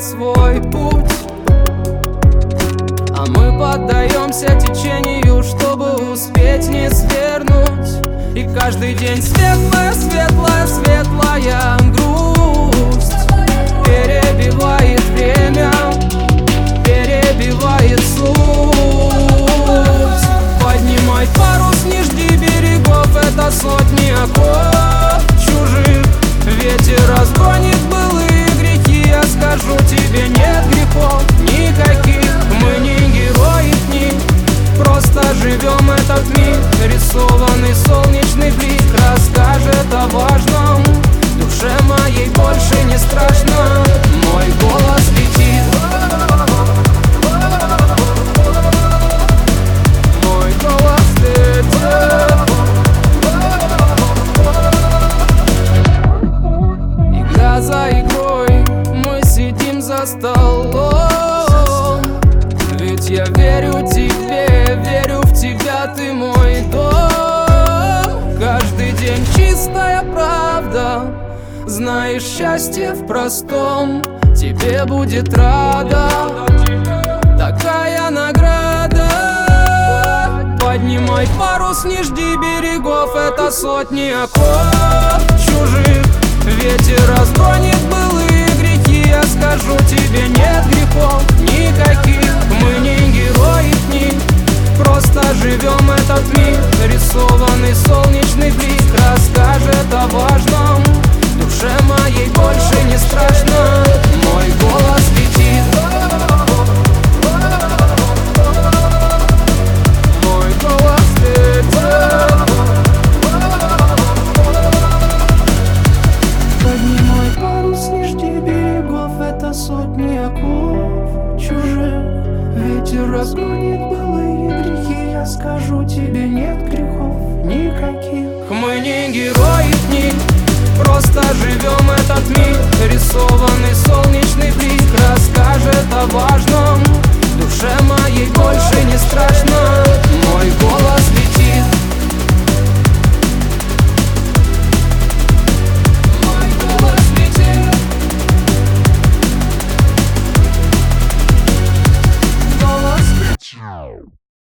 свой путь, а мы поддаемся течению, чтобы успеть не свернуть. И каждый день светлая, светлая, светлая грусть перебивает время, перебивает суть. Поднимай парус, не жди берегов, это сотни оков чужих. Ветер разгонит былые грехи, я скажу тебе, нет грехов никаких. Мы не герои книг, просто живем этот миг. Рисованный солнечный блик расскажет о важном. Душе моей больше не страшно, мой голос летит. Мой голос летит. Игра за игрой, мы сидим за столом. Ведь я верю тебе, верю в тебя, ты мой дом. Каждый день чистая правда, знаешь, счастье в простом. Тебе будет рада такая награда. Поднимай парус, не жди берегов, это сотни оков чужих. Ветер разгонит былые грехи, я скажу тебе, нет грехов никаких. Мы не герои книг, просто живем этот миг. Рисованный солнечный блик расскажет о важном. Душе моей больше не страшно, мой голос летит. Мой голос летит. Поднимай парус, не жди берегов, это сотни оков чужих. Ветер разгонит былые грехи, я скажу тебе, нет грехов никаких. Мы не герои книг, просто живем этот миг. Рисованный солнечный блик расскажет о важном. Душе моей больше не страшно, мой голос летит.